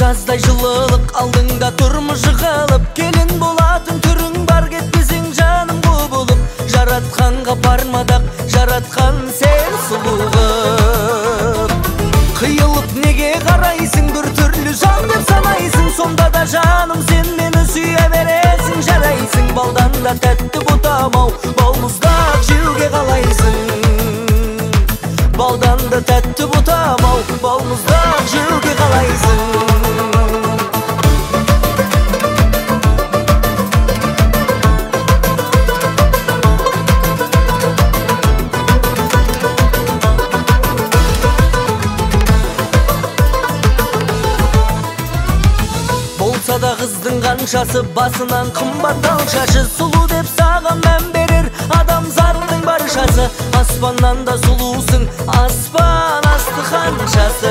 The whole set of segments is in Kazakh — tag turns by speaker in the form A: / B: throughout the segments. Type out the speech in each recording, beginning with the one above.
A: жаздай жылылық алдыңда тұрмышы қалып, келін болатын түрің бар, кетпесең жаным құбылып. Жаратқанға бармадақ, жаратқан сен сұлу қып. Қиылып неге қарайсың, бір түрлі жан деп санайсың, сонда да жаным сен мені сүйе бересің, жарайсың. Балдан да тәтті бұтамау, балмұздақ жеуге қалайсың. Балдан да тәтті бұтамау, балмұздақ жеуге қалайсың. Болса да қыздың қаншасы, басынан қымбат алшашы, сұлу деп саған мән берер адамзаттың баршасы. Аспаннан да сұлусың, аспан асты қаншасы.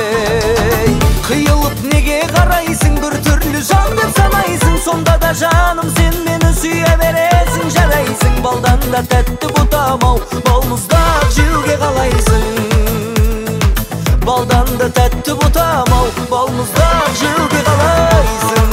A: Қиылып неге қарайсың, бір түрлі жан деп санайсың, сонда да жаным сен мені сүйе бересің, жарайсың. Балдан да тәтті бұтамау, балмұздақ жеуге қалайсың. Балдан да тәтті бұтамау, балмұздақ жеуге қалайсың.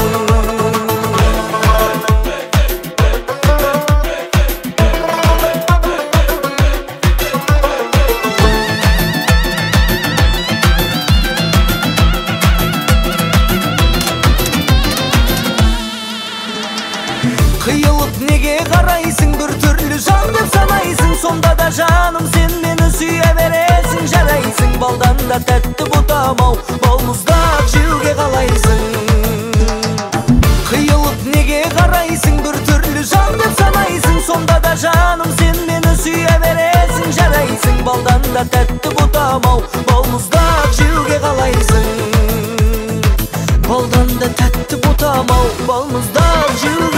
A: Қиылып неге қарайсың, бір түрлі жан деп санайсың, сонда да жаным сен мені сүйе бересің, жарайсың. Балдан да тәтті бұтамау, балмұздақ жеуге қалайсың. Қиылып неге қарайсың, бір түрлі жан деп санайсың, сонда да жаным сен мені сүйе бересің, жарайсың. Балдан да тәтті бұтамау, балмұздақ жеуге қалайсың. Балдан да тәтті бұтамау, балмұздақ жеуге